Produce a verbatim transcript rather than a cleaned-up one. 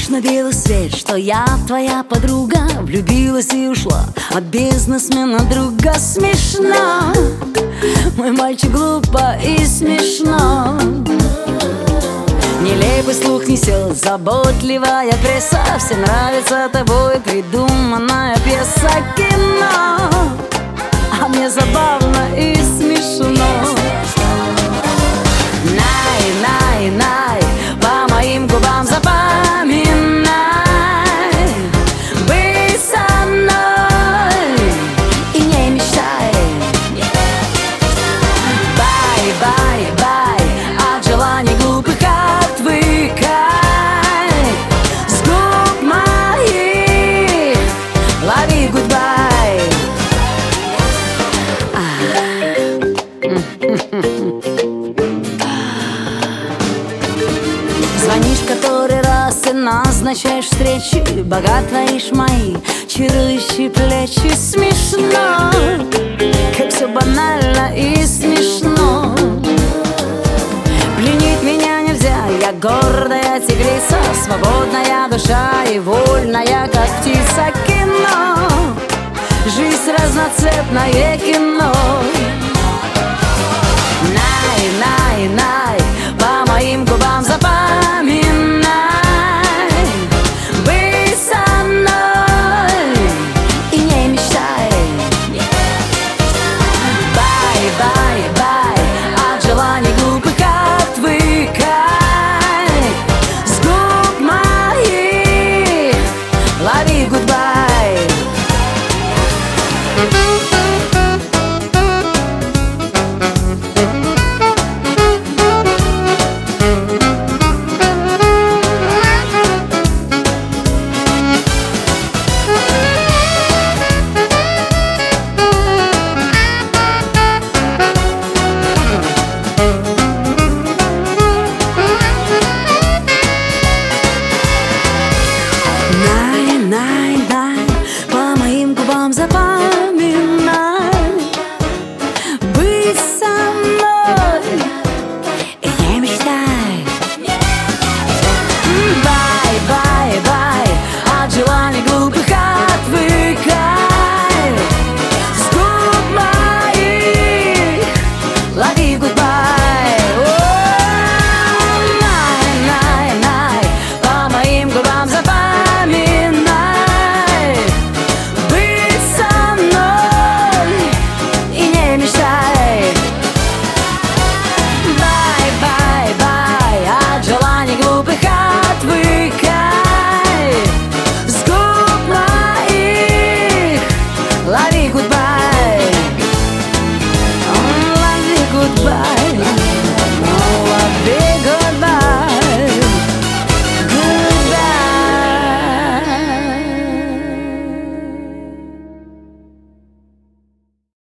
Говоришь на белый свет, что я твоя подруга, влюбилась и ушла от бизнесмена друга. Смешно, мой мальчик, глупо и смешно. Нелепый слух несет заботливая пресса, все нравится тобой придуманная пьеса. Кино, а мне забавно и смешно. Най, най, най, по моим губам запоминай, быть со мной и не мечтай. Бай, бай, бай, от желаний глупых отвыкай. С губ моих лови гудбай. Звонишь который раз и назначаешь встречи, богат творишь мои чарующие плечи. Смешно, как все банально и смешно. Пленить меня нельзя, я гордая тигрица, свободная душа и вольная, как птица. Кино, жизнь разноцветное кино. Най, най, най.